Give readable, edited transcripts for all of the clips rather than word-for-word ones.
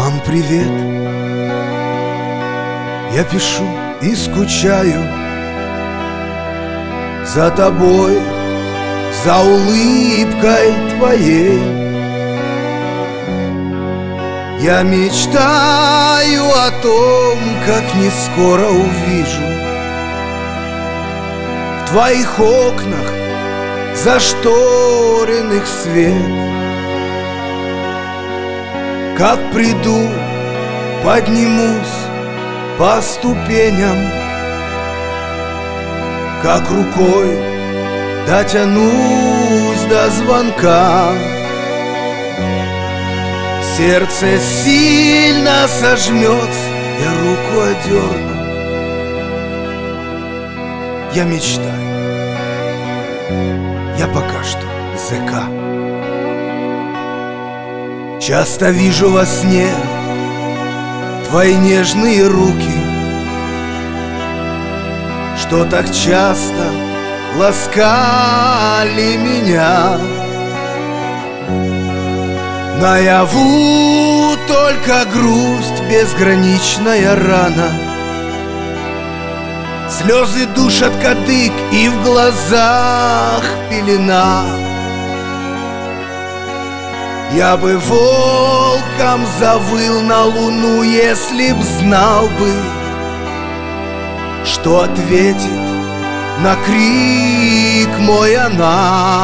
Мам, привет. Я пишу и скучаю за тобой, за улыбкой твоей. Я мечтаю о том, как не скоро увижу в твоих окнах зашторенных свет. Как приду, поднимусь по ступеням, как рукой дотянусь до звонка. Сердце сильно сожмется, я руку одерну. Я мечтаю, я пока что ЗК. Часто вижу во сне твои нежные руки, что так часто ласкали меня. Наяву только грусть, безграничная рана. Слезы душат кадык, и в глазах пелена. Я бы волком завыл на луну, если б знал бы, что ответит на крик мой она.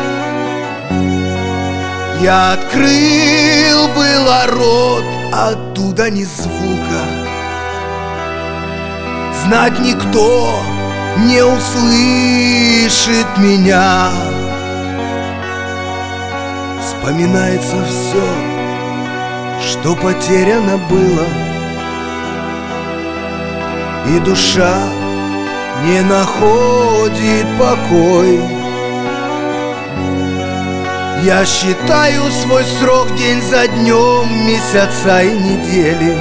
Я открыл было рот, оттуда ни звука. Знать никто не услышит меня. Вспоминается все, что потеряно было, и душа не находит покой. Я считаю свой срок день за днем, месяца и недели.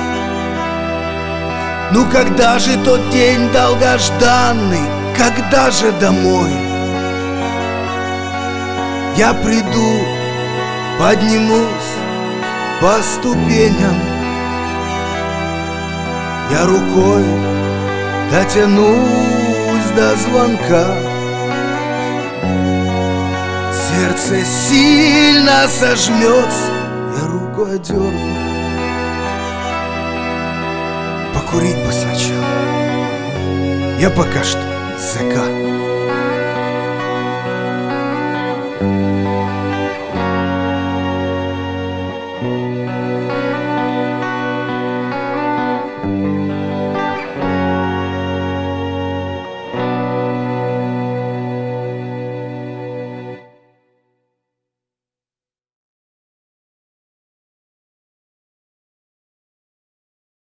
Ну когда же тот день долгожданный, когда же домой? Я приду, поднимусь по ступеням, я рукой дотянусь до звонка. Сердце сильно сожмется, я руку одерну. Покурить бы сначала, я пока что ЗК.